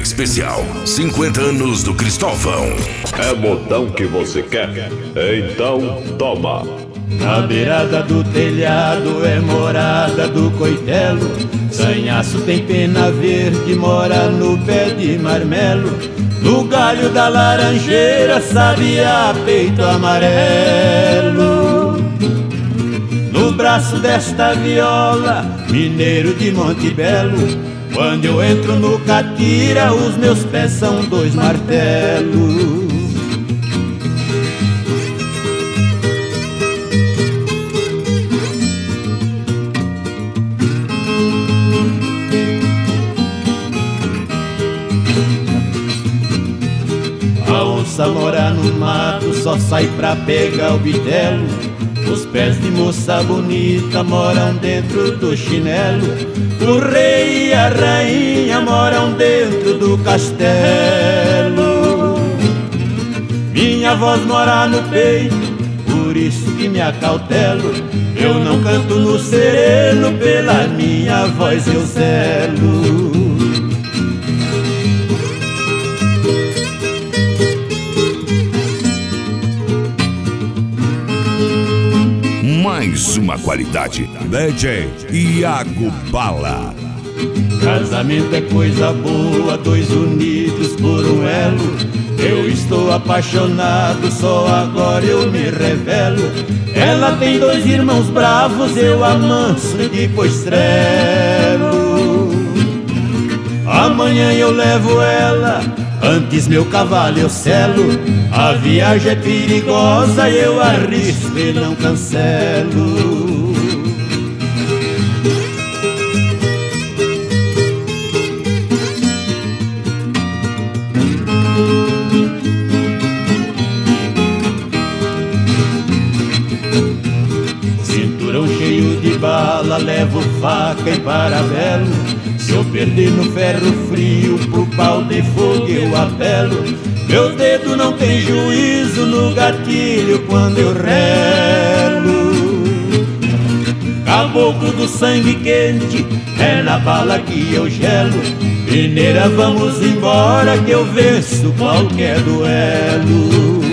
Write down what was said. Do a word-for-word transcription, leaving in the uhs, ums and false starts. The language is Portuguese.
especial cinquenta anos do Cristóvão. É modão que você quer? Então toma. Na beirada do telhado é morada do coitelo. Sanhaço tem pena verde, mora no pé de marmelo. No galho da laranjeira, sabiá, peito amarelo. No braço desta viola, mineiro de Monte Belo. Quando eu entro no catira, os meus pés são dois martelos. A onça mora no mato, só sai pra pegar o bitelo. Os pés de moça bonita moram dentro do chinelo. O rei e a rainha moram dentro do castelo. Minha voz mora no peito, por isso que me acautelo. Eu não canto no sereno, pela minha voz eu zelo. Mais uma qualidade, D J Iago Bala. Casamento é coisa boa, dois unidos por um elo. Eu estou apaixonado, só agora eu me revelo. Ela tem dois irmãos bravos, eu amanso e depois trelo. Amanhã eu levo ela, antes meu cavalo eu selo. A viagem é perigosa, eu arrisco e não cancelo. Cinturão cheio de bala, levo faca e parabelo. Se eu perder no ferro frio, pro pau de fogo eu apelo. Meu dedo não tem juízo no gatilho quando eu relo. Caboclo do sangue quente, é na bala que eu gelo. Mineira, vamos embora que eu venço qualquer duelo.